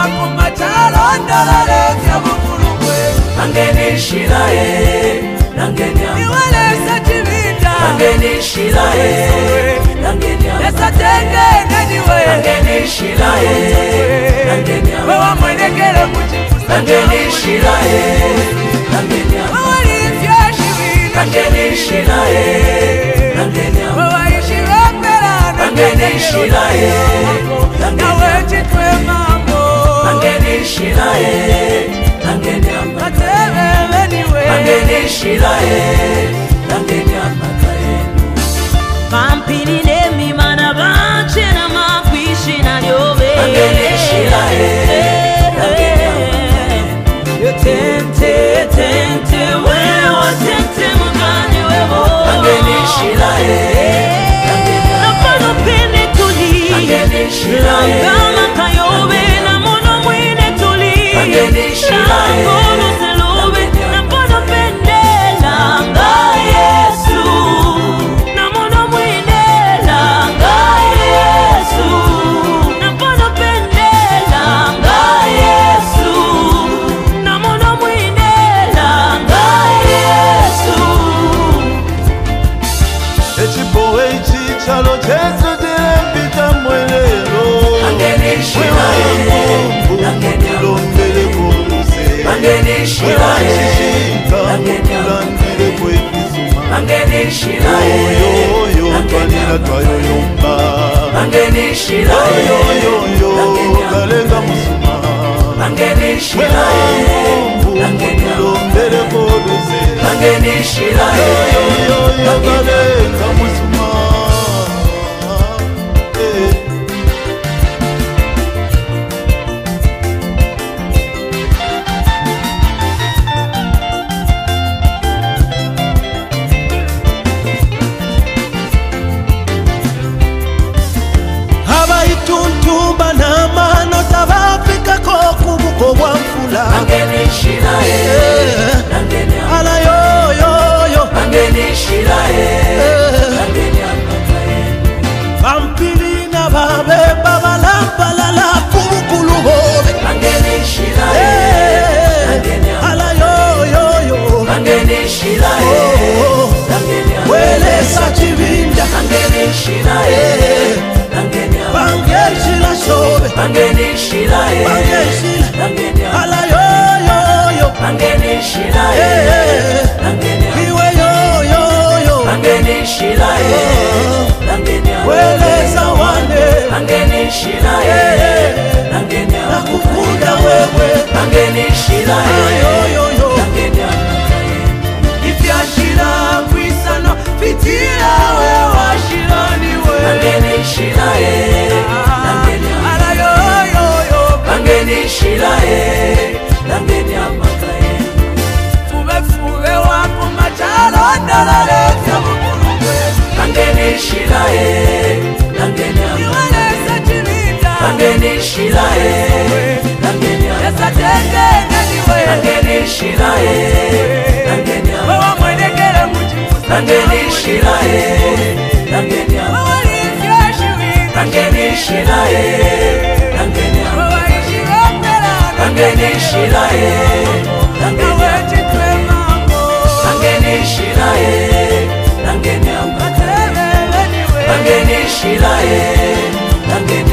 wakumachalo ndalale vya bukulukwe Angeni shilae Nangeni Iwalesa chibinda Angeni shilae Nangeni Lesa tenge naniwe Angeni shilae Nangeni Wewa mwenekele muchifusa Angeni shilae Nangeni Wawali ifya shibinda Angeni shilae Nangeni Wewa ishirapela Angeni shilae Nawe chitwe mambo Angeni shilae Nangeni Katebele niwe Angeni shilae Nangeni amakaenu Pampini nemi mana bache na makwishi na lyobe Angeni shilae Nangeni amakaenu Tente, tente, wewa tente mugani wewo Angeni shilae Nangeni Napano pene tuli Angeni shilae Langama kayobe na mono mwine tuli Angeni shilae Langono selobe Napano pende langa Yesu Na mono mwine langa Yesu Napano pende langa Yesu Na mono mwine langa Yesu Echipowe chichalo chesu dirempita mwelelo Angeni shilae Nangeni Lombele kuluse Angeni shilae Nangeni Landile kwe kizuma Angeni shilae Yo twanila twayo yomba Angeni shilae Yo galenga musuma Angeni shilae Nangeni Lombele kuluse Angeni shilae Yo galenga musuma Tuntumba na mano tabafika ko kubuko bwa mfula Angeni shilae Nangeni ala yo yo yo Angeni shilae Nangeni amakaenu Pampili na babe babalamba lala kubukulu hobe Angeni shilae Nangeni ala yo yo yo Angeni shilae Nangeni wele sa chibinda Angeni shilae Nangeni bangeshila shobe Angeni shilae bangeshila Nangeni ala yo yo yo Angeni shilae Nangeni iwe yo yo yo Angeni shilae Nangeni wele sa wane Angeni shilae Nangeni nakukunda wewe Angeni shilae yo yo yo Nangeni Ifyashira kwisano fitira wewa shiraniwe Angeni shilae Nangeni Ala yo yo yo Angeni shilae Nangeni amakaenu Fube wakumachalo ndalale vya bukulukwe Angeni shilae Nangeni Iwalesa chibinda Angeni shilae Nangeni Lesa tenge naniwe Angeni shilae Nangeni Wewa mwenekele muchifusa Angeni shilae Nangeni Wawali ifya shibinda Angeni shilae Nangeni Wewa ishirapela Angeni shilae Nawe chitwe mambo Angeni shilae Nangeni Katebele niwe Angeni shilae Nangeni